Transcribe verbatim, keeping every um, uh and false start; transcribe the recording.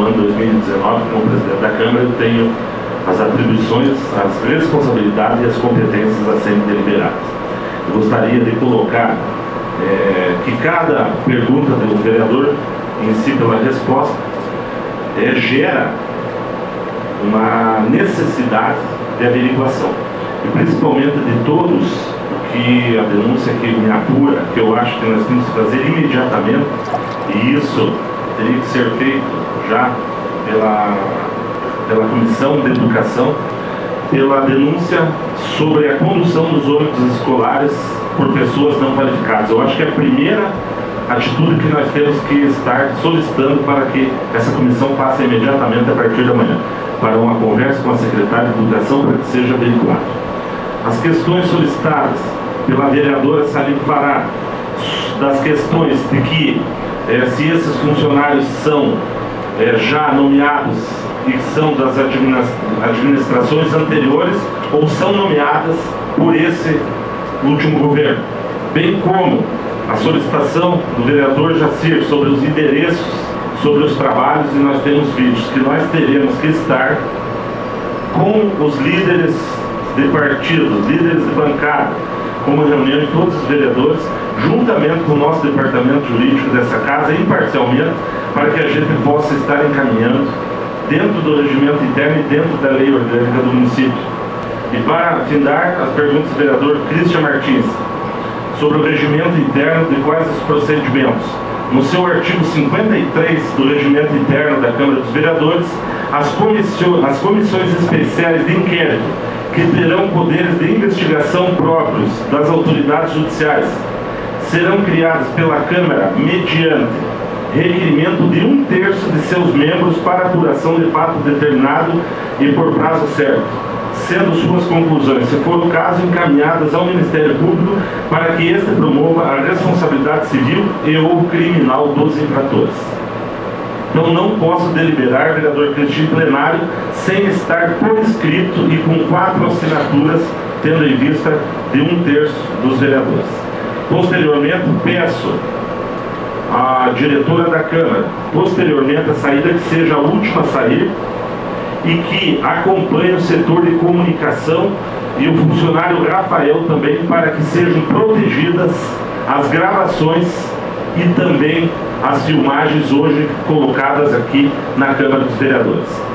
ano dois mil e dezenove, como presidente da Câmara, eu tenho as atribuições, as responsabilidades e as competências a serem deliberadas. Eu gostaria de colocar é, que cada pergunta do vereador, em si pela resposta, é, gera uma necessidade de averiguação. E principalmente de todos que a denúncia que me apura, que eu acho que nós temos que fazer imediatamente, e isso teria que ser feito já pela, pela Comissão de Educação, pela denúncia sobre a condução dos ônibus escolares por pessoas não qualificadas. Eu acho que é a primeira atitude que nós temos que estar solicitando para que essa comissão passe imediatamente a partir de amanhã, para uma conversa com a secretária de Educação para que seja veiculado. As questões solicitadas pela vereadora Salim Fará, das questões de que eh, se esses funcionários são eh, já nomeados e são das administrações anteriores ou são nomeadas por esse último governo, bem como a solicitação do vereador Jacir sobre os endereços, sobre os trabalhos, e nós temos vídeos que nós teremos que estar com os líderes de partidos, líderes de bancada, com uma reunião de todos os vereadores, juntamente com o nosso departamento jurídico dessa casa, imparcialmente, para que a gente possa estar encaminhando dentro do regimento interno e dentro da lei orgânica do município. E para findar, as perguntas do vereador Cristian Martins, sobre o regimento interno de quais os procedimentos. No seu artigo cinquenta e três do regimento interno da Câmara dos Vereadores, as comissões, as comissões especiais de inquérito, que terão poderes de investigação próprios das autoridades judiciais, serão criadas pela Câmara mediante requerimento de um terço de seus membros para apuração de fato determinado e por prazo certo, sendo suas conclusões, se for o caso, encaminhadas ao Ministério Público para que este promova a responsabilidade civil e ou criminal dos infratores. Então não posso deliberar, vereador Cristina, plenário, sem estar por escrito e com quatro assinaturas, tendo em vista de um terço dos vereadores. Posteriormente, peço à diretora da Câmara, posteriormente a saída, que seja a última a sair, e que acompanhe o setor de comunicação e o funcionário Rafael também, para que sejam protegidas as gravações e também as filmagens hoje colocadas aqui na Câmara dos Vereadores.